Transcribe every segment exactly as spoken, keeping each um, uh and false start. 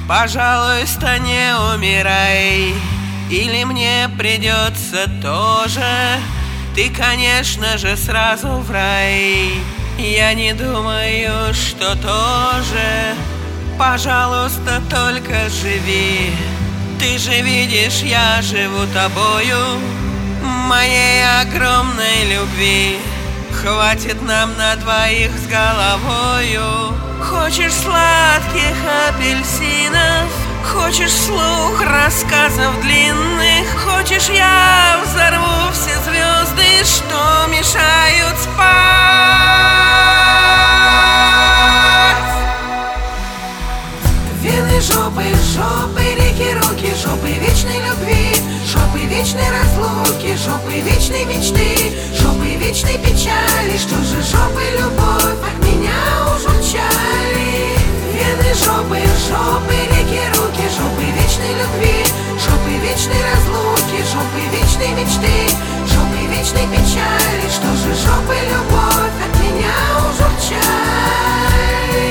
Пожалуйста, не умирай, или мне придется тоже. Ты, конечно же, сразу в рай. Я не думаю, что тоже. Пожалуйста, только живи. Ты же видишь, я живу тобою, моей огромной любви. Хватит нам на двоих с головою. Хочешь сладких апельсинов, хочешь вслух рассказов длинных, хочешь, я взорву все звезды, что мешают спать. Вены, жопы, жопы, реки, руки, жопы вечной любви, жопы вечной разлуки, жопы вечной мечты, жопы вечной печали. Что же жопы любовь от меня ужурчали? Вены, жопы, жопы, реки, руки, жопы вечной любви, жопы вечной разлуки, жопы вечной мечты, жопы вечной печали. Что же жопы любовь от меня ужурчали?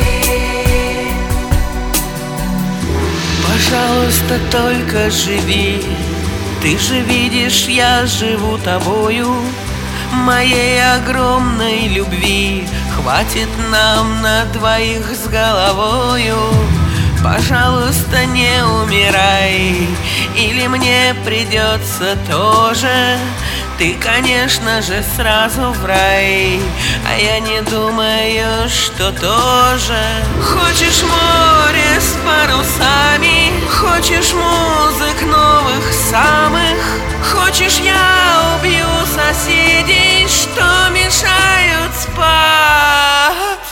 Пожалуйста, только живи. Ты же видишь, я живу тобою, моей огромной любви. Хватит нам на двоих с головою. Пожалуйста, не умирай, или мне придется тоже. Ты, конечно же, сразу в рай, а я не думаю, что тоже. Хочешь море с парусами, хочешь музык новых самых, хочешь, я убью соседей, что мешают спать.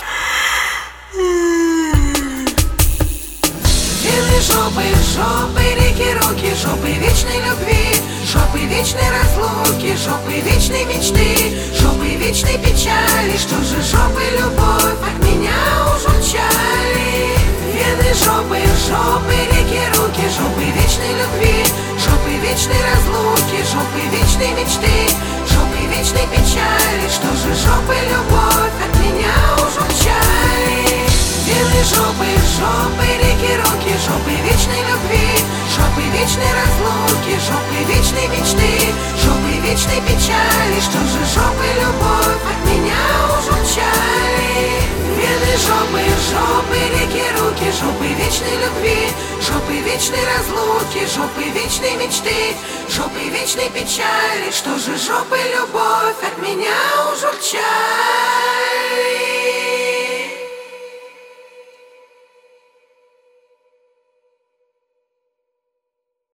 Вены, жопы, жопы, реки, руки, жопы вечной любви, жопы вечной разлуки, жопы вечной мечты, жопы вечной печали. Что же жопы любовь от меня ужурчали? Вены, жопы, жопы, реки, руки, жопы вечной любви, жопы вечной разлуки, жопы вечной мечты, жопы вечной печали. Что же жопы любовь от меня ужурчали? Вены, жопы, жопы, реки, руки, жопы вечной любви, жопы вечной разлуки, жопы вечной мечты, жопы вечной печали. Что же жопы любовь от меня ужурчали? Вены, жопы, жопы, реки, руки, жопы вечной любви, жопы вечной разлуки, жопы вечной мечты, жопы вечной печали. Что же жопы любовь